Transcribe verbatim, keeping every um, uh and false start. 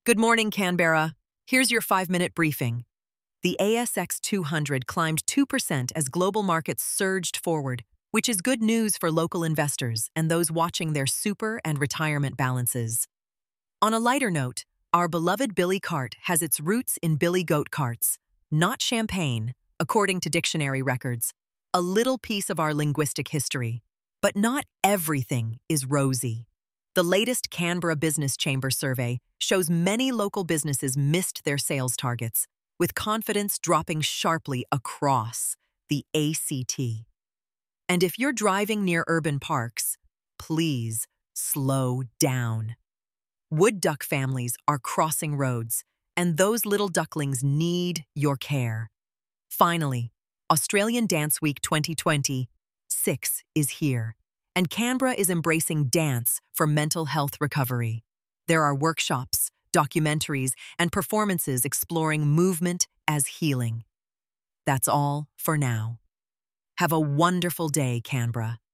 Good morning, Canberra. Here's your five-minute briefing. The A S X two hundred climbed two percent as global markets surged forward, which is good news for local investors and those watching their super and retirement balances. On a lighter note, our beloved Billy Cart has its roots in Billy Goat Carts, not champagne, according to dictionary records, a little piece of our linguistic history. But not everything is rosy. The latest Canberra Business Chamber survey shows many local businesses missed their sales targets, with confidence dropping sharply across the A C T. And if you're driving near urban parks, please slow down. Wood duck families are crossing roads, and those little ducklings need your care. Finally, Australian Dance Week twenty twenty-six is here, and Canberra is embracing dance for mental health recovery. There are workshops, documentaries, and performances exploring movement as healing. That's all for now. Have a wonderful day, Canberra.